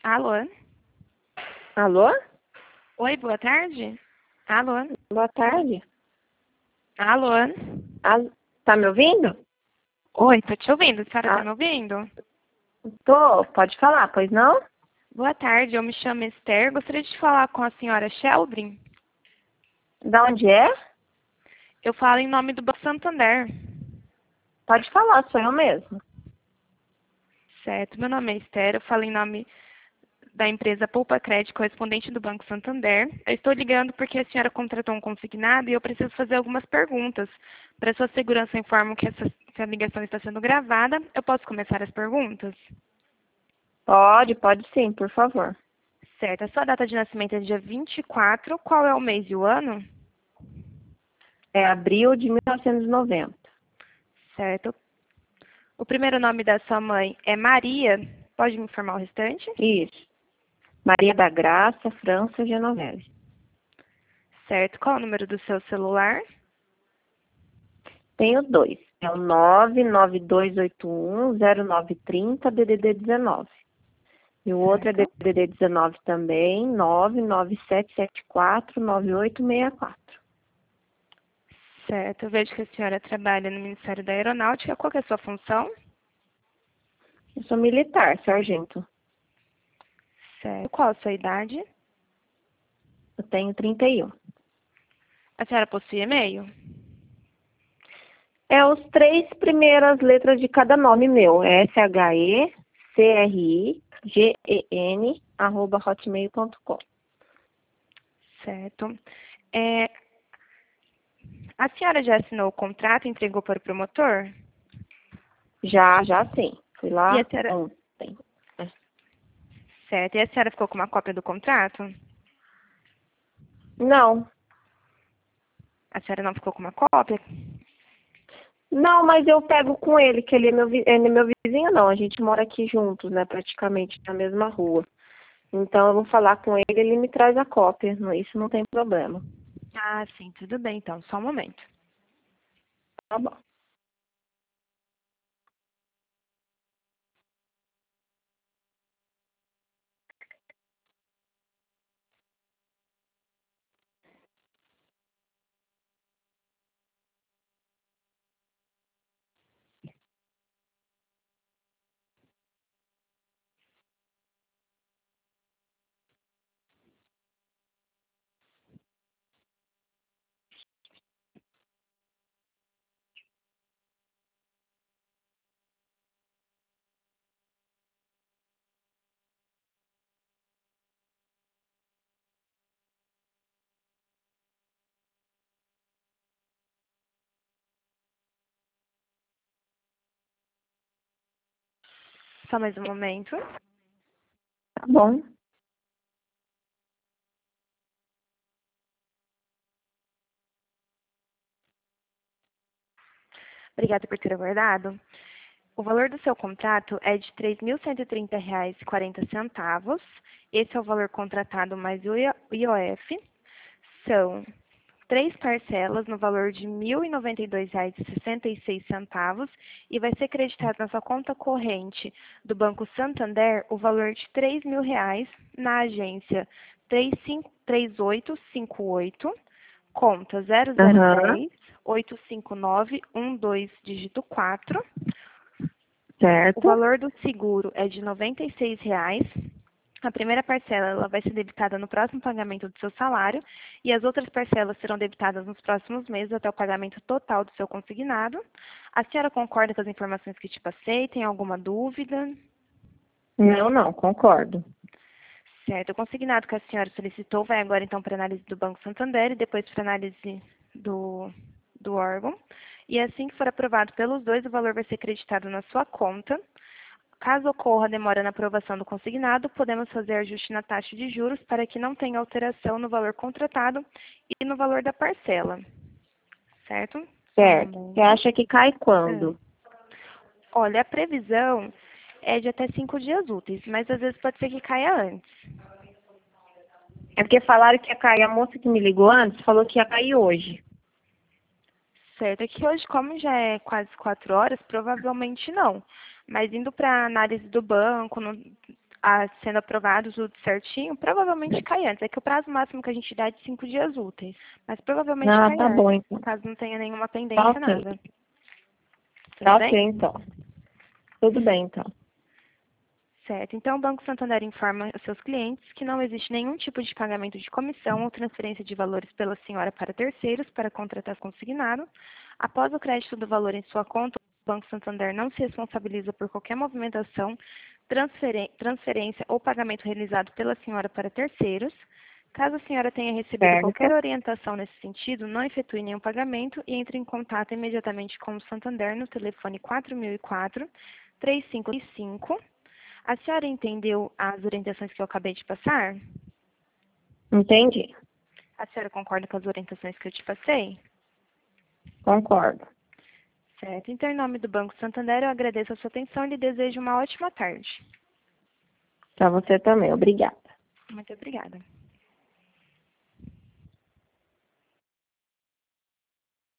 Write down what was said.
Alô? Alô? Oi, boa tarde? Alô? Boa tarde. Alô? Tá me ouvindo? Oi, tô te ouvindo. A senhora tá Ah, me ouvindo? tô. Pode falar, pois não? Boa tarde, eu me chamo Esther. Gostaria de falar com a senhora Sheldrin. Da onde é? Eu falo em nome do Banco Santander. Pode falar, sou eu mesmo. Certo, meu nome é Esther. Eu falo em nome da empresa Poupa Crédito, correspondente do Banco Santander. Eu estou ligando porque a senhora contratou um consignado e eu preciso fazer algumas perguntas. Para sua segurança, eu informo que essa ligação está sendo gravada. Eu posso começar as perguntas? Pode sim, por favor. Certo. A sua data de nascimento é dia 24. Qual é o mês e o ano? É abril de 1990. Certo. O primeiro nome da sua mãe é Maria. Pode me informar o restante? Isso. Maria da Graça, França, Genovese. Certo. Qual é o número do seu celular? Tenho dois. É o 992810930 DDD 19. E o outro é Certo. DDD 19 também, 997749864. Certo. Eu vejo que a senhora trabalha no Ministério da Aeronáutica. Qual que é a sua função? Eu sou militar, sargento. Certo. Qual a sua idade? Eu tenho 31. A senhora possui e-mail? É os três primeiras letras de cada nome meu. É SHECRIGEN@hotmail.com. Certo. É, a senhora já assinou o contrato e entregou para o promotor? Já sim. Fui E a lá senhora... ontem. Certo. E a senhora ficou com uma cópia do contrato? Não. A senhora não ficou com uma cópia? Não, mas eu pego com ele, que ele é meu vizinho, não. A gente mora aqui juntos, né? Praticamente na mesma rua. Então eu vou falar com ele me traz a cópia. Isso não tem problema. Ah, sim, tudo bem, então. Só um momento. Tá bom. Só mais um momento. Tá bom. Obrigada por ter aguardado. O valor do seu contrato é de R$ 3.130,40. Esse é o valor contratado mais o IOF. São três parcelas no valor de R$ 1.092,66 e vai ser creditado na sua conta corrente do Banco Santander o valor de R$ 3.000 na agência 3858, conta Aham. 0010 859 12 dígito 4. O Certo. valor do seguro é de R$ 96. A primeira parcela ela vai ser debitada no próximo pagamento do seu salário e as outras parcelas serão debitadas nos próximos meses até o pagamento total do seu consignado. A senhora concorda com as informações que te passei? Tem alguma dúvida? Não, concordo. Certo. O consignado que a senhora solicitou vai agora então para análise do Banco Santander e depois para análise do órgão. E assim que for aprovado pelos dois, o valor vai ser creditado na sua conta. Caso ocorra demora na aprovação do consignado, podemos fazer ajuste na taxa de juros para que não tenha alteração no valor contratado e no valor da parcela. Certo? Só um Certo. Você momento. acha que cai É. quando? Olha, a previsão é de até 5 dias úteis, mas às vezes pode ser que caia antes. É porque falaram que ia cair. A moça que me ligou antes falou que ia cair hoje. Certo, é que hoje, como já é quase 4 horas, provavelmente não. Mas indo para a análise do banco, sendo aprovado tudo certinho, provavelmente cai antes. É que o prazo máximo que a gente dá é de 5 dias úteis. Mas provavelmente Ah, cai tá bom, antes, então. caso não tenha nenhuma Tá pendência, ok. nada. Tudo Tá ok, bem? então. Tudo bem, então. Certo. Então, o Banco Santander informa aos seus clientes que não existe nenhum tipo de pagamento de comissão ou transferência de valores pela senhora para terceiros para contratar consignado. Após o crédito do valor em sua conta, o Banco Santander não se responsabiliza por qualquer movimentação, transferência ou pagamento realizado pela senhora para terceiros. Caso a senhora tenha recebido qualquer Certo. orientação nesse sentido, não efetue nenhum pagamento e entre em contato imediatamente com o Santander no telefone 4004-3565. A senhora entendeu as orientações que eu acabei de passar? Entendi. A senhora concorda com as orientações que eu te passei? Concordo. Certo. Então, em nome do Banco Santander, eu agradeço a sua atenção e lhe desejo uma ótima tarde. Pra você também. Obrigada. Muito obrigada.